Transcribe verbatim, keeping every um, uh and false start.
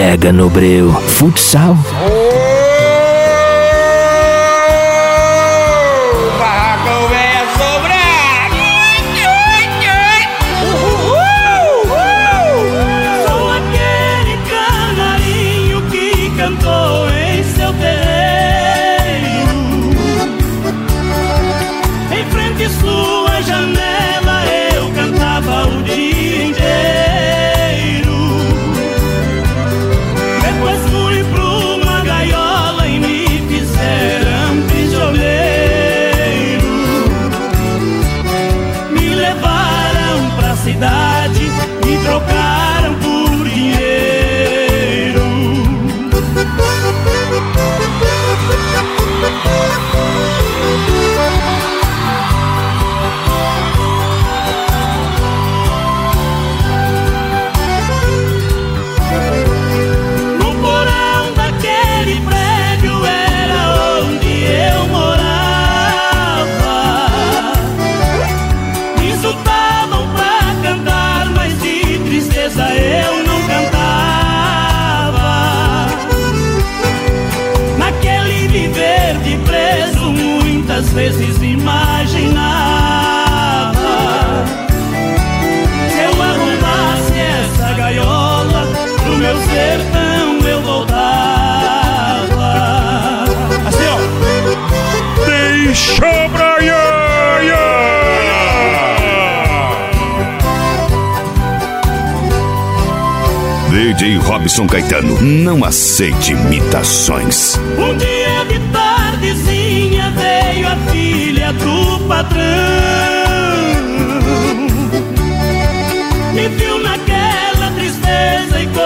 pega no breu. Futsal. Vezes imaginava, se eu arrumasse essa gaiola, pro meu sertão eu voltava. Assim, ó. Deixa pra iaia. D J Robson Caetano, não aceite imitações. Um dia de tardezinha veio a filha do patrão, me viu naquela tristeza e